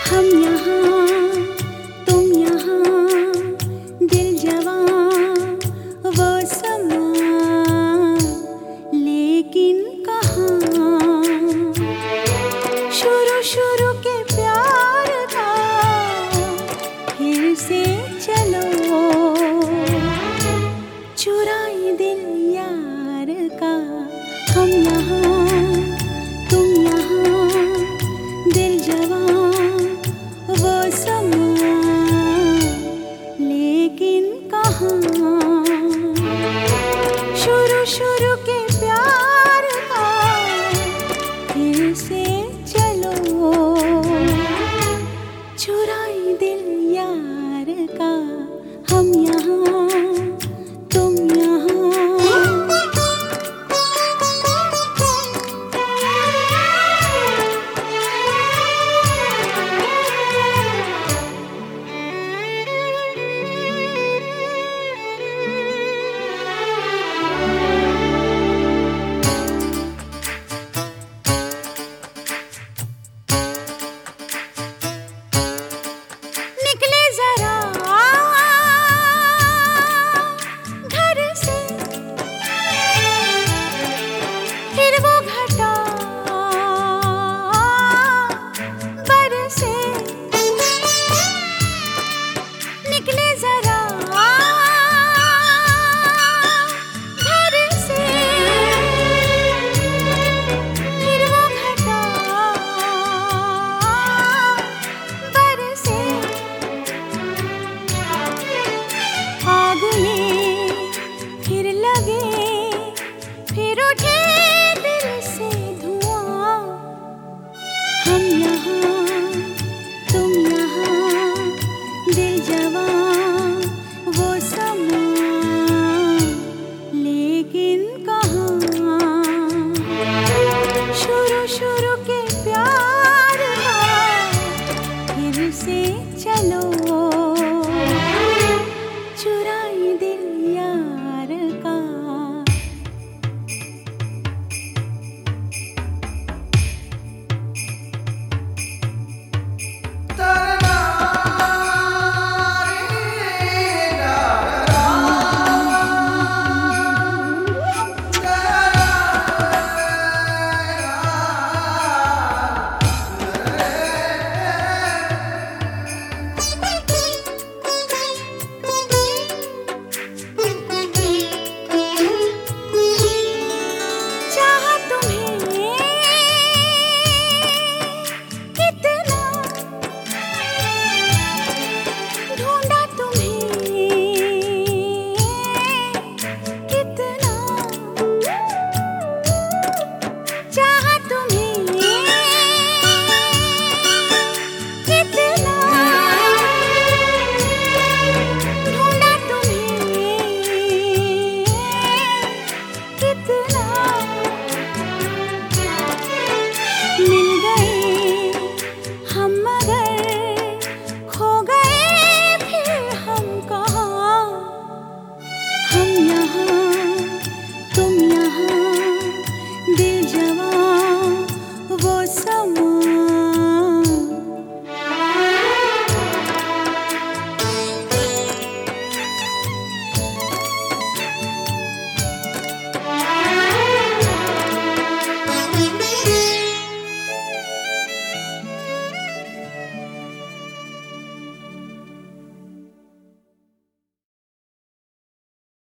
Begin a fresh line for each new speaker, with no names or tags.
हम यहाँ तुम यहाँ, दिल जवां वो समा, लेकिन कहाँ शुरू शुरू के प्यार का फिर से चलो, चुराए दिल यार का। हम यहाँ तुम यहाँ, दिल जवां वो समा, लेकिन कहाँ शुरू शुरू के प्यार का फिर से चलो, चुराए दिल यार का। हम यहाँ तुम यहाँ। निकले जरा घर से, फिर वो घटा बरसे। निकले जरा घर से, फिर वो घटा बरसे। आग में फिर लगे, फिर उठे दिल से धुआं। हम यहाँ